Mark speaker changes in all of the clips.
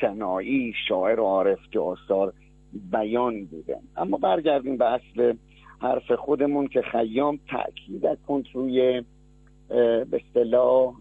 Speaker 1: سنایی، شاعر و عارف که آثار بیان بودن. اما برگردیم به اصل حرف خودمون که خیام تأکید کن روی به اصطلاح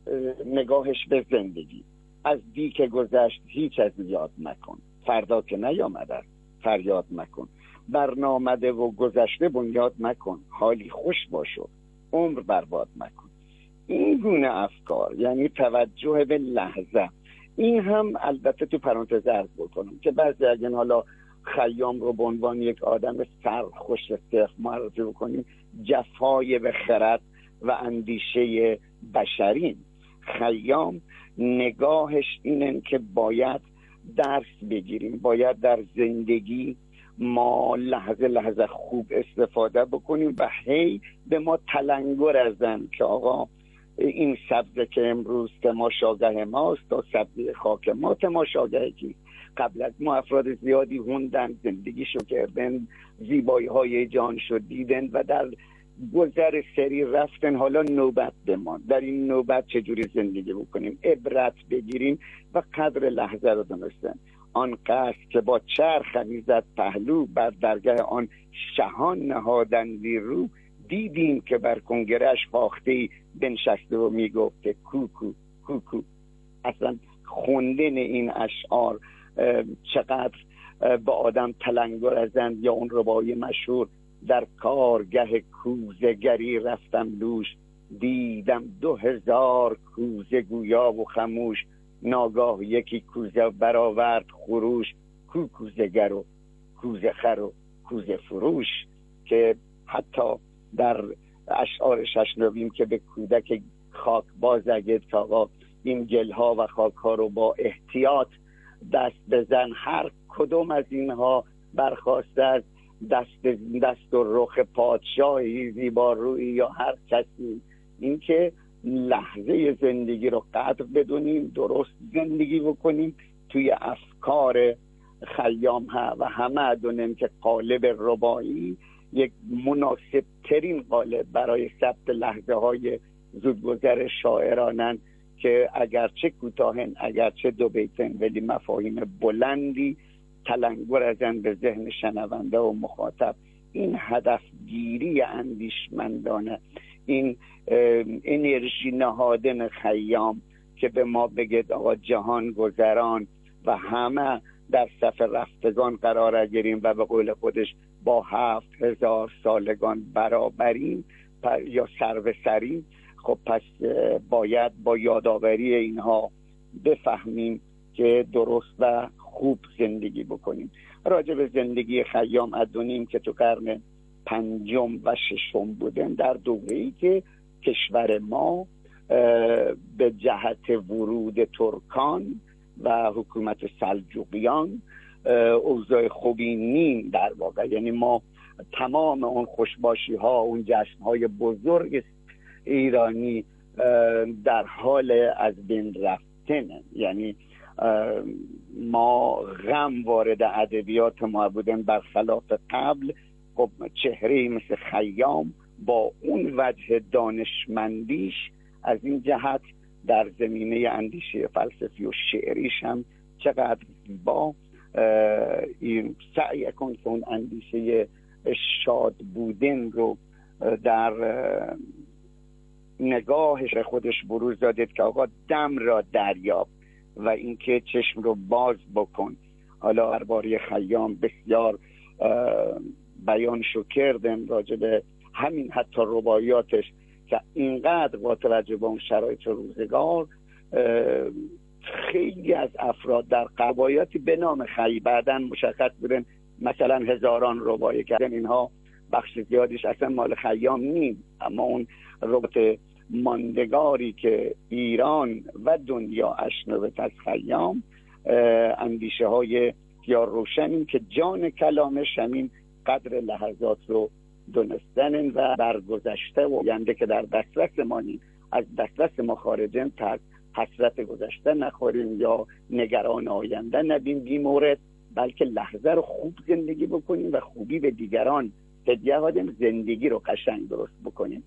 Speaker 1: نگاهش به زندگی. از دی که گذشت هیچ از یاد مکن، فردا که نیامده فریاد مکن، برنامده و گذشته بنیاد مکن، حالی خوش باشو عمر برباد مکن. این گونه افکار یعنی توجه به لحظه. این هم البته تو پرانتز عرض بکنم که بعضی اگه حالا خیام رو به عنوان یک آدم سرخوش صرف معرفی بکنیم، جفای به خرد و اندیشه بشرین. خیام نگاهش اینه که باید درس بگیریم، باید در زندگی ما لحظه لحظه خوب استفاده بکنیم و هی به ما تلنگر ازن که آقا این سبزه که امروز تماشاگاه ماست تا سبزه خاک ما تماشاگاه کیست. قبل از ما افراد زیادی هوندن، زندگی شو کردن، زیبایی های جان شو دیدن و در گذر سری رفتن. حالا نوبت بمان، در این نوبت چجوری زندگی بکنیم، عبرت بگیریم و قدر لحظه رو دونستن. آن قصد که با چرخ میزد پهلو، بر درگاه آن شهان نهادندی رو، دیدیم که بر کنگرش فاخته بنشسته و میگفته کوکو کوکو. اصلا خوندن این اشعار چقدر با آدم تلنگر ازند. یا اون ربایی مشهور در کارگه کوزگری رفتم دوش، دیدم 2000 کوزه گویا و خموش، ناگاه یکی کوزه برآورد خروش، کو کوزگر و کوزه خر و کوزه فروش. که حتی در اشعار ششنویم که به کودک خاک باز اگید که آقا این گلها و خاکها رو با احتیاط دست بزن، هر کدوم از اینها برخواسته از دست و رخ پادشاهی زیبا روی یا هر کسی. این که لحظه زندگی رو قدر بدونیم، درست زندگی بکنیم. توی افکار خیام و همه دونیم که قالب ربایی یک مناسب ترین قالب برای ثبت لحظه های زودگذر شاعرانن که اگرچه کوتاهن، اگرچه دو بیتن، ولی مفاهیم بلندی تلنگر ازن به ذهن شنونده و مخاطب. این هدفگیری اندیشمندانه، این انرژی نهادن خیام که به ما بگید آقا جهان گذران و همه در صف رفتگان قرار گیریم و به قول خودش با 7000 سالگان برابریم یا سر به سریم. خب پس باید با یادآوری اینها بفهمیم که درست و خوب زندگی بکنیم. راجع به زندگی خیام ادونیم که تو قرن 5 و 6 بودن، در دوره‌ای که کشور ما به جهت ورود ترکان و حکومت سلجوقیان اوضاع خوبی نیم در واقع. یعنی ما تمام اون خوشباشی ها، اون جشن های بزرگ ایرانی در حال از بین رفتن. یعنی ما غم وارد ادبیات ما بودن برخلاف قبل. خب چهره‌ای مثل خیام با اون وجه دانشمندیش از این جهت در زمینه اندیشه فلسفی و شعریش هم چقدر زیبا این سعی کن که اون اندیشه شاد بودن رو در نگاهش خودش بروز دادید که آقا دم را دریاب و اینکه چشم رو باز بکن. حالا درباره خیام بسیار بیانشو کردن راجع به همین حتی رباعیاتش که اینقدر با توجه به اون شرایط روزگار خیلی از افراد در قبایاتی به نام بعداً مشخص بودن مثلا هزاران رباعی کردن. اینها بخش زیادیش اصلا مال خیام نیم، اما اون رباعیات ماندگاری که ایران و دنیا اشنوت از خیام اندیشه های یا روشنیم که جان کلامش همین قدر لحظات رو دونستن و برگذشته و آینده که در دسترس ما نیم، از دسترس ما خارجن تا حسرت گذشته نخوریم یا نگران آینده نبیم بی مورد، بلکه لحظه رو خوب زندگی بکنیم و خوبی به دیگران هدیه بدیم، زندگی رو قشنگ درست بکنیم.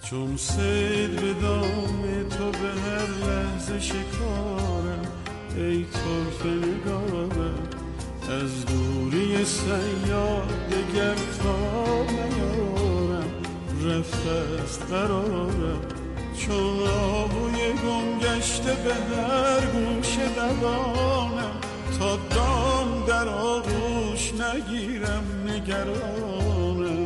Speaker 2: چون صید به دام تو به هر لحظه شکارم، ای طرف نگارم. از دوری صیاد دگر تا نیارم، رفته است قرارم. چون آهوی گم گشته به هر گوشه دوانم، تا دام در آغوش نگیرم نگرانم.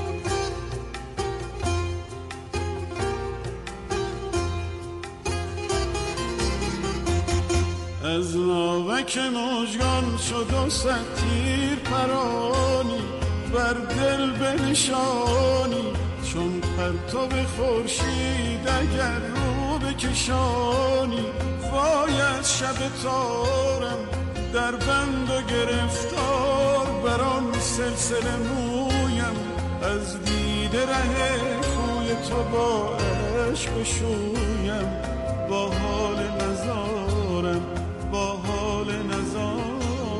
Speaker 2: از ناوک مژگان شد و صد تیر پرانی، بر دل بنشانی. چون پرتو خورشید اگر رو بکشانی، وای از شب تارم در بند و گرفتار. بر آن سلسله مویم از دیده ره کوی تو با عشق شویم. با حال نزارم، با حال نزارم.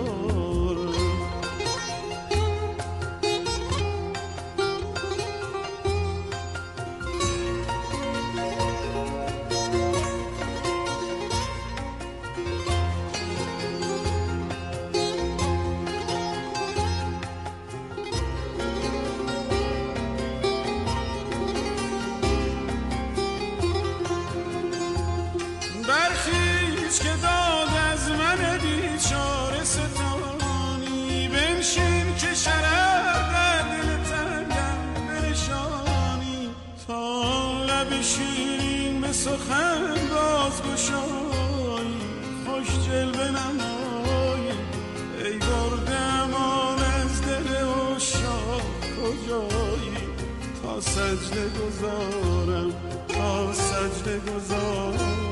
Speaker 2: برخیز که داد از من بیچاره ستانی، بنشین که شرف در دل تنگم بنشانی. تا لب شیرین به سخن بازگشایی، خوش جلوه نمایی. ای برده امان از دل عشاق کجایی، تا سجده گذارم، تا سجده گذارم.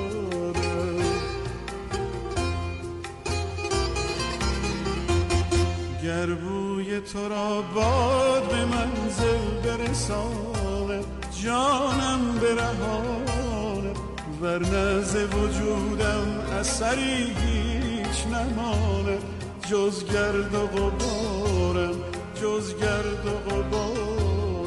Speaker 2: گر بوی تو را باد به منزل برسانه، جانم برهانه. ورنه ز وجودم اثری هیچ نمانه، جز گرد و غبارم، جز گرد و غبارم.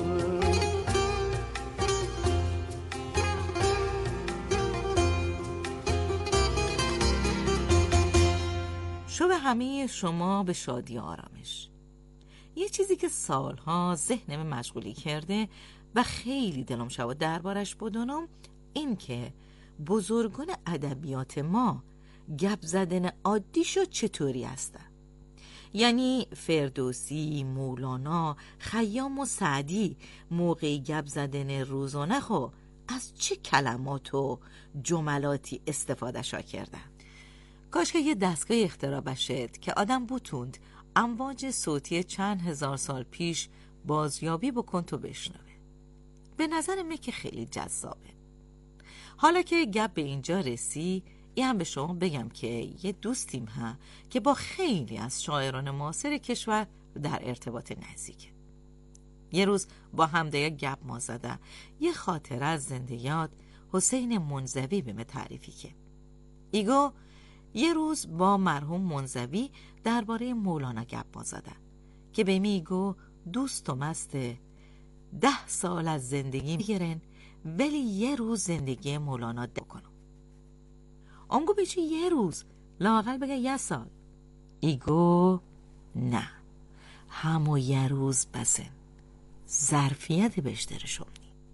Speaker 3: شب همه شما به شادی و آرامش. یه چیزی که سالها ذهنم مشغولی کرده و خیلی دلم شود دربارش بدونم، این که بزرگان ادبیات ما گپ زدن عادیشو چطوری هستن. یعنی فردوسی، مولانا، خیام و سعدی موقع گپ زدن روزانه خو از چه کلمات و جملاتی استفاده شا کردن. کاش که یه دستگاه اختراع بشد که آدم بتوند امواج صوتی چند هزار سال پیش بازیابی بکن تو بشنوه. به نظرم که خیلی جذابه. حالا که گپ به اینجا رسی، این هم به شما بگم که یه دوستیم ها که با خیلی از شاعران معاصر کشور در ارتباط نزدیکه. یه روز با همدیگه گپ ما زده، یه خاطره از زندگیات حسین منزوی به من تعریفی که ایگو یه روز با مرحوم منزوی درباره مولانا گپ ما زدن که به میگو دوستم است 10 سال از زندگی میگیرن ولی یه روز زندگی مولانا کنم. اونگو بچه یه روز لااقل بگه 1 سال. ایگو نه، همو یه روز بسن ظرفیت بشتر شمنی.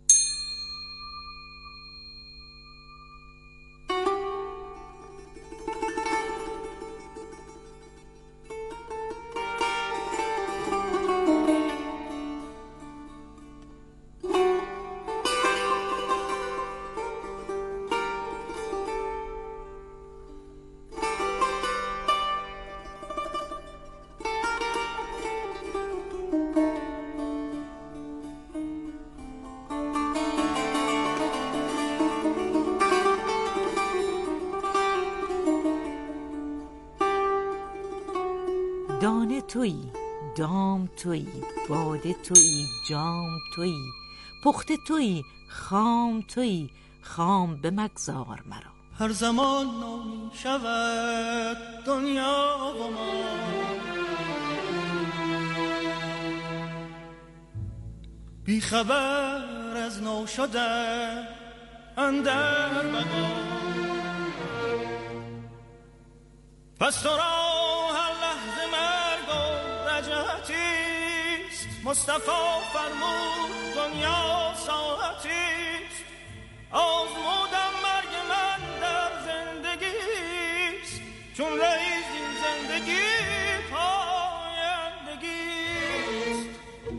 Speaker 3: دانه تویی، دام تویی، باده تویی، جام تویی، پخته تویی، خام تویی، خام به مگذار مرا.
Speaker 4: هر زمان نو شود دنیا و ما، بی خبر از نو شده اندر بقا. پس تو را هر لحظه مرگ و رجعتیست، مصطفی فرمود دنیا ساعتیست. آزمودم مرگ من در زندگیست، چون رئیس این زندگی پایندگیست.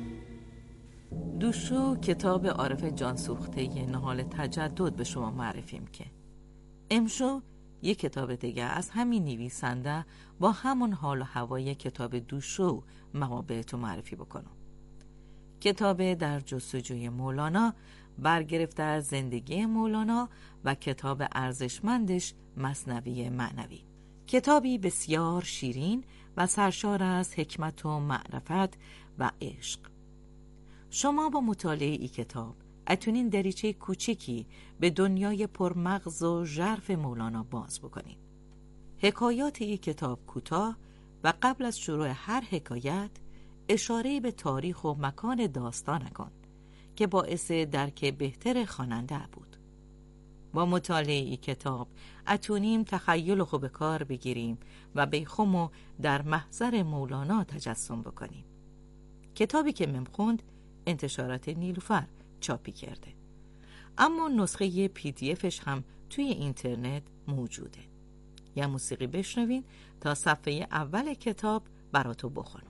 Speaker 3: دوشو کتاب عارف جانسوخته نهال تجدد به شما معرفیم که امشو یک کتاب دیگه از همین نویسنده با همون حال و هوای کتاب دوشو ما بهتون معرفی بکنم. کتاب در جستجوی مولانا برگرفته از زندگی مولانا و کتاب ارزشمندش مثنوی معنوی. کتابی بسیار شیرین و سرشار از حکمت و معرفت و عشق. شما با مطالعه این کتاب اتونین دریچه کوچکی به دنیای پرمغز و ژرف مولانا باز بکنین. حکایات این کتاب کوتاه و قبل از شروع هر حکایت اشاره به تاریخ و مکان داستان کن که باعث درک بهتر خواننده بود. با مطالعه این کتاب اتونیم تخیل خو به کار بگیریم و بیخومو در محضر مولانا تجسم بکنیم. کتابی که ممخوند انتشارات نیلوفر چاپی کرده، اما نسخه PDFش هم توی اینترنت موجوده. یه موسیقی بشنوین تا صفحه اول کتاب براتو بخونم.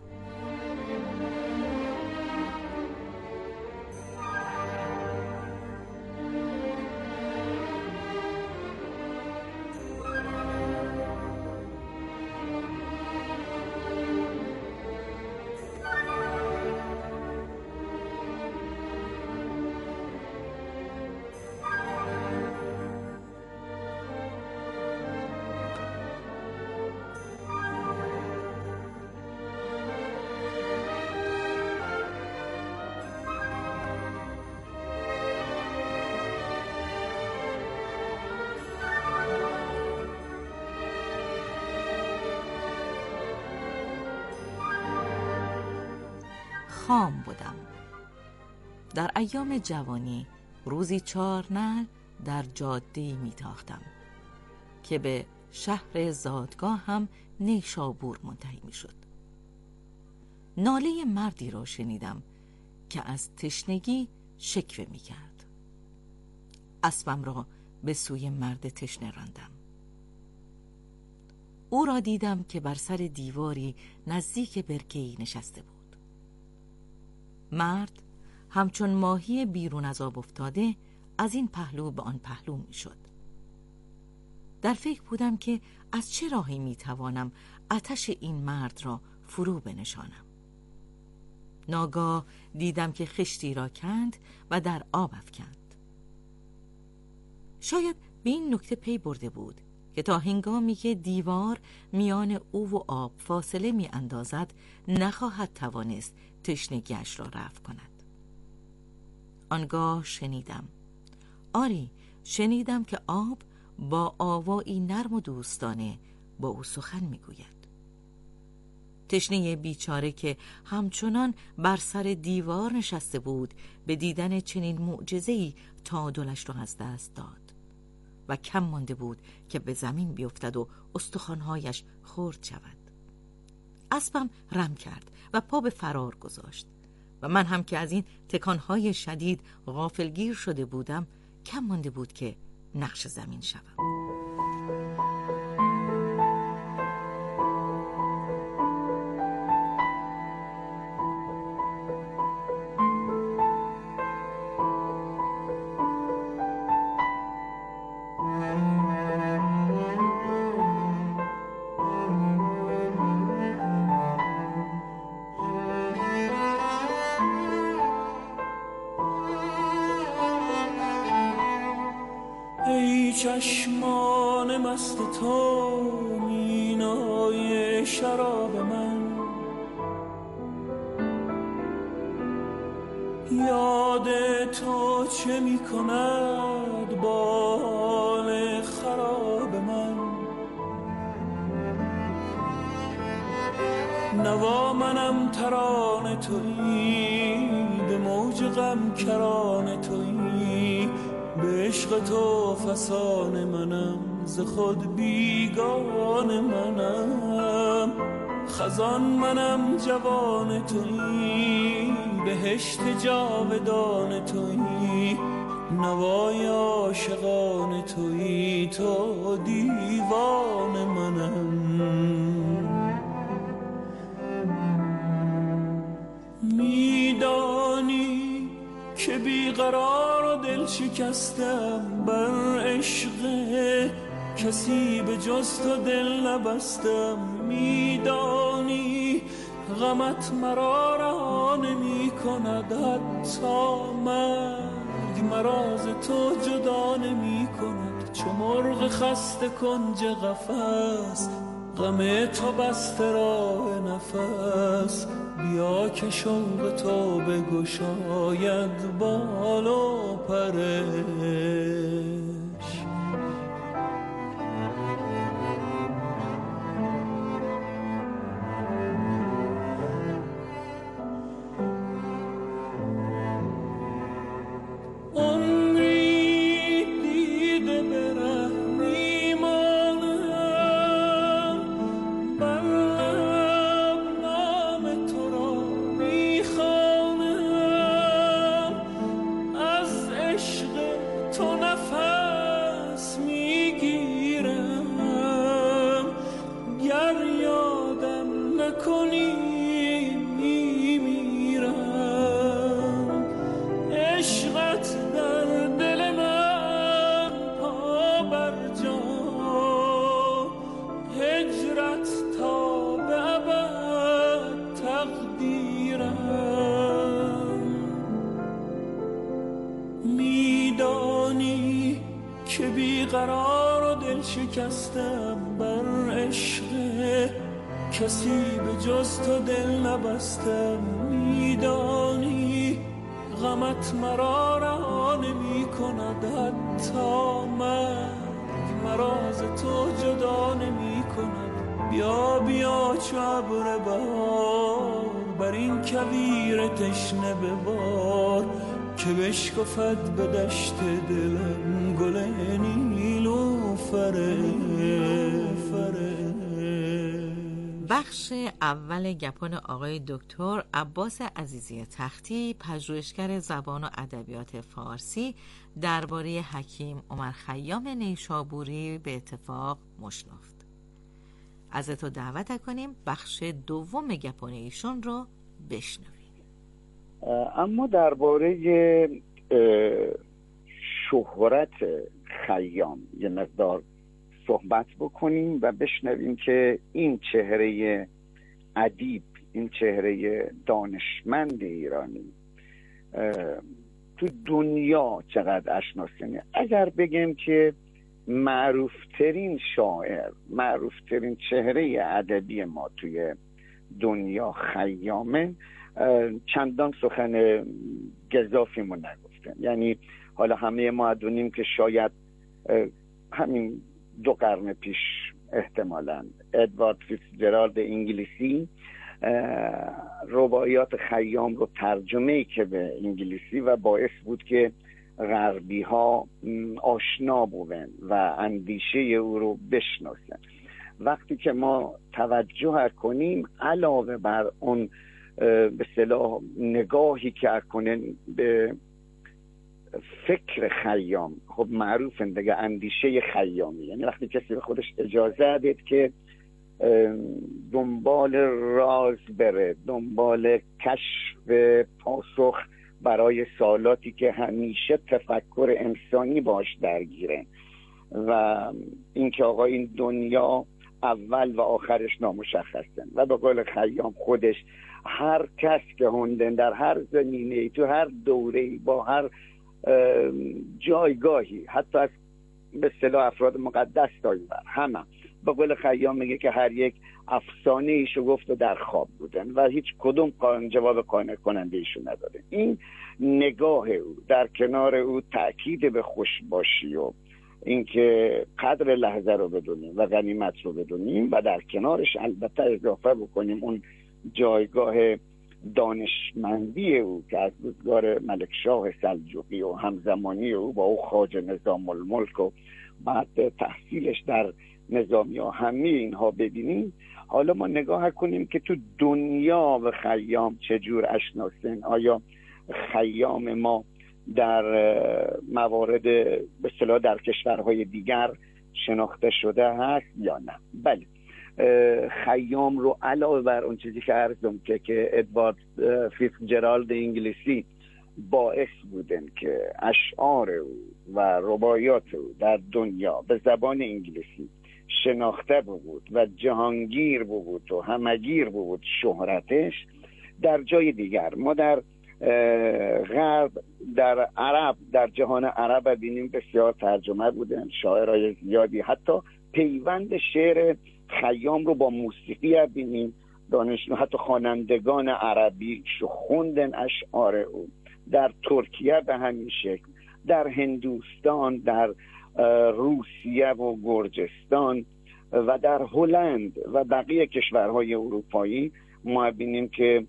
Speaker 3: خام بودم. در ایام جوانی روزی 4 نعل در جاده‌ای میتاختم که به شهر زادگاه هم نیشابور منتهی میشد. ناله مردی را شنیدم که از تشنگی شکوه میکرد. اسبم را به سوی مرد تشنه راندم. او را دیدم که بر سر دیواری نزدیک برکه‌ای نشسته بود. مرد همچون ماهی بیرون از آب افتاده از این پهلو به آن پهلو می شد. در فکر بودم که از چه راهی می توانم آتش این مرد را فرو بنشانم. ناگاه دیدم که خشتی را کند و در آب افکند. شاید به این نکته پی برده بود که تا هنگامی که دیوار میان او و آب فاصله می اندازد نخواهد توانست تشنگیش را رفع کند. آنگاه شنیدم، آری شنیدم که آب با آوایی نرم و دوستانه با او سخن میگوید. تشنه بیچاره که همچنان بر سر دیوار نشسته بود به دیدن چنین معجزه‌ای تعادلش را از دست داد و کم مانده بود که به زمین بیفتد و استخوان‌هایش خرد شود. اسبم رم کرد و پا به فرار گذاشت و من هم که از این تکانهای شدید غافلگیر شده بودم کم مانده بود که نقش زمین شوم.
Speaker 4: چشمان مست تو مینای شراب من، یاد تو چه می کند با حال خراب من. نوا منم ترانه تویی به موج غم کران تویی، به عشق تو فسان منم، ز خود بیگان منم. خزان منم جوان تویی، بهشت جاودان تویی، نوای عاشقان تویی، تو دیوان منم. میدانی که بیقرار و دل شکستم، بر عشق کسی به جز تو دل نبستم. میدانی غمت مرا رها نمی کند، حتی مرگ مرا ز تو جدا نمی کند. چو مرغ خسته کنج قفس، غم تو بسته راه نفس. بیا که شوق تو بگشاید بال و پرش. بیقرار و دل شکستم، بر عشق کسی به جز تو دل نبستم. میدانی غمت مرا رها نمی کند، حتی مرگ مرا ز تو جدا نمی کند. بیا بیا چو ابر بهار، بر این کویر تشنه ببار، که بشکفد به دشت دلم گل نیلوفر.
Speaker 3: بخش اول گپان آقای دکتر عباس عزیزی تختی، پژوهشگر زبان و ادبیات فارسی، درباره حکیم عمر خیام نیشابوری به اتفاق مشنفت. ازت رو دعوت کنیم بخش دوم گپان ایشون رو بشنویم.
Speaker 1: اما درباره شهرت خیام یه مقدار صحبت بکنیم و بشنویم که این چهره ادیب، این چهره دانشمند ایرانی تو دنیا چقدر اشناسیه. اگر بگیم که معروفترین شاعر، معروفترین چهره ادبی ما توی دنیا خیامه، چندان سخن گزافیمون نگفتن. یعنی حالا همه ما دونیم که شاید همین 2 قرن پیش احتمالاً ادوارد فیتزجرالد انگلیسی رباعیات خیام رو ترجمه که به انگلیسی و باعث بود که غربی ها آشنا بودن و اندیشه او رو بشناسن. وقتی که ما توجه کنیم علاوه بر اون به اصطلاح نگاهی که کنن به فکر خیام، خب معروف دیگه اندیشه خیامی، یعنی وقتی کسی به خودش اجازه دید که دنبال راز بره، دنبال کشف پاسخ برای سوالاتی که همیشه تفکر انسانی باش درگیره و اینکه آقا این دنیا اول و آخرش نامشخصه و به قول خیام خودش هر کس که هندن در هر زمینه، تو هر دوره، با هر جایگاهی، حتی از به اصطلاح افراد مقدس تا اینور، همه به قول خیام میگه که هر یک افسانه ایشو گفت و در خواب بودن و هیچ کدوم جواب قانع کننده ایشو نداره. این نگاه او در کنار او تأکید به خوشباشی و اینکه قدر لحظه رو بدونیم و غنیمت رو بدونیم و در کنارش البته اضافه بکنیم اون جایگاه دانشمندی او که از روزگار ملکشاه سلجوقی و همزمانی او با او خواجه نظام الملک و بعد تحصیلش در نظامیه، همه اینها ببینیم، حالا ما نگاه کنیم که تو دنیا و خیام چجور اشناسن. آیا خیام ما در موارد به اصطلاح در کشورهای دیگر شناخته شده هست یا نه؟ بله، خیام رو علاوه بر اون چیزی که عرضم که ادوارد فیتزجرالد انگلیسی باعث بودن که اشعار او و رباعیات او در دنیا به زبان انگلیسی شناخته بود و جهانگیر بود و همگیر بود شهرتش، در جای دیگر ما در غرب، در عرب، در جهان عرب بینیم بسیار ترجمه بودن، شاعرای زیادی حتی پیوند شعر خیام رو با موسیقی بینیم، حتی خوانندگان عربی خوندن اشعار او. در ترکیه به همین شکل، در هندوستان، در روسیه و گرجستان و در هلند و بقیه کشورهای اروپایی ما بینیم که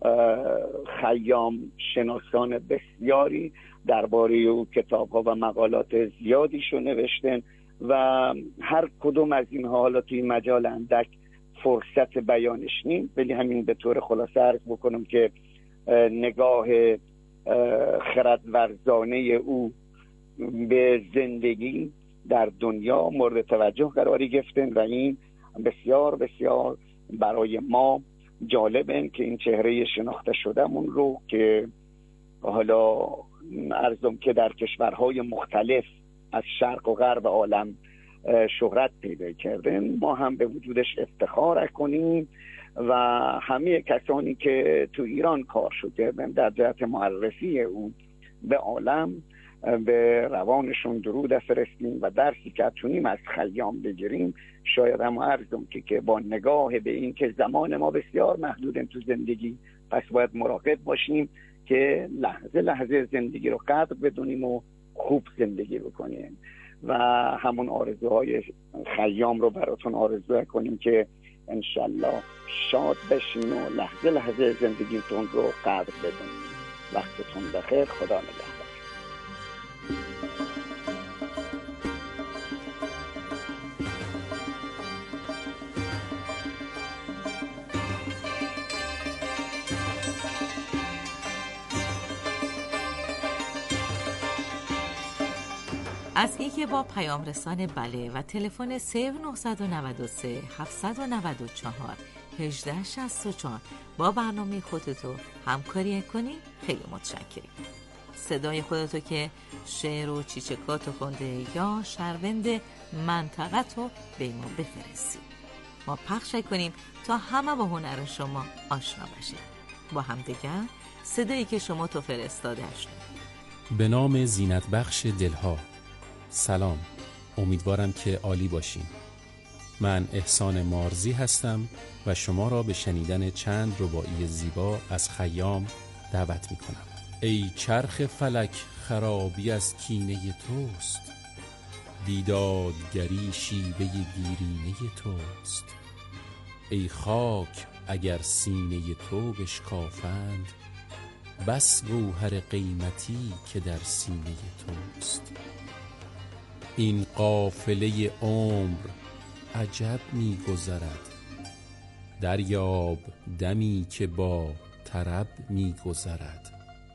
Speaker 1: خیام شناسان بسیاری درباره او کتاب‌ها و مقالات زیادیشو نوشتن و هر کدوم از اینها حالا توی مجال اندک فرصت بیانش نیم، ولی همین به طور خلاصه عرض بکنم که نگاه خردورزانه او به زندگی در دنیا مورد توجه قراری گرفتن و این بسیار بسیار برای ما جالبه که این چهره شناخته شدهمون رو که حالا عرضم که در کشورهای مختلف از شرق و غرب عالم شهرت پیدا کردن، ما هم به وجودش افتخار کنیم و همه کسانی که تو ایران کار شده در جهت معرفی او به عالم به روانشون درود فرستیم و درسی که اتونیم از خیام بگیریم. شاید هم عرضم که با نگاه به این که زمان ما بسیار محدودن تو زندگی، پس باید مراقب باشیم که لحظه لحظه زندگی رو قدر بدونیم و خوب زندگی بکنیم و همون آرزوهای خیام رو براتون آرزو کنیم که انشالله شاد بشین و لحظه لحظه زندگیتون رو قدر بدونیم. وقتتون بخیر، خدا نگهدار.
Speaker 3: از که با پیام رسان بله و تلفن 0993 794 1864 با برنامه خودتو همکاری کنی خیلی متشکریم. صدای خودتو که شعر و چیچکاتو خونده یا شهروند منطقتو به ما بفرستی، ما پخش کنیم تا همه با هنر شما آشنا بشیم. با همدیگر صدایی که شما تو فرستاده‌اش.
Speaker 5: به نام زینت بخش دلها. سلام، امیدوارم که عالی باشین. من احسان مارزی هستم و شما را به شنیدن چند رباعی زیبا از خیام دعوت می کنم. ای چرخ فلک خرابی از کینه توست، بیدادگری شیوه دیرینه توست. ای خاک اگر سینه تو بشکافند، بس گوهر قیمتی که در سینه توست. این قافله عمر عجب می گذرد، دریاب دمی که با طرب می گذرد.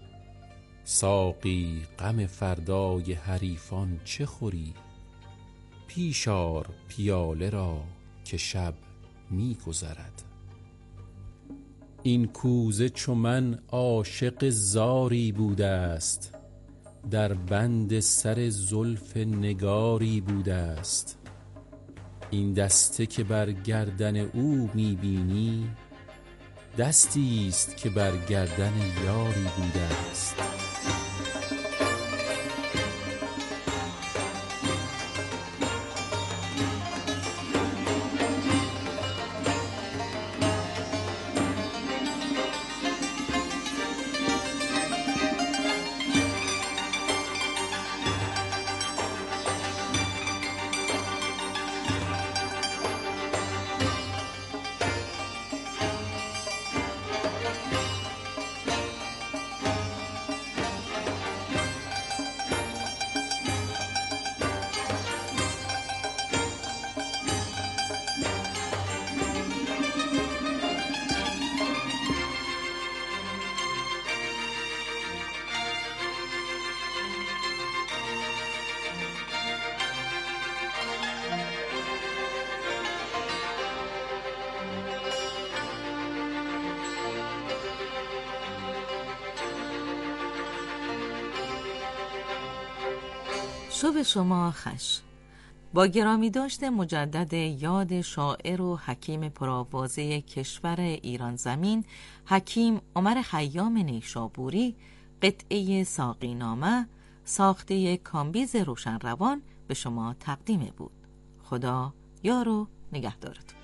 Speaker 5: ساقی غم فردای حریفان چه خوری، پیش آر پیاله را که شب می گذرد. این کوزه چو من عاشق زاری بوده است، در بند سر زلف نگاری بوده است. این دسته که بر گردن او میبینی، دستی است که بر گردن یاری بوده است.
Speaker 3: شب شما خوش. با گرامی داشته مجدد یاد شاعر و حکیم پرآوازه کشور ایران زمین حکیم عمر خیام نیشابوری، قطعه ساقی نامه ساخته کامبیز روشنروان به شما تقدیم بود. خدا یار و نگهدارتون.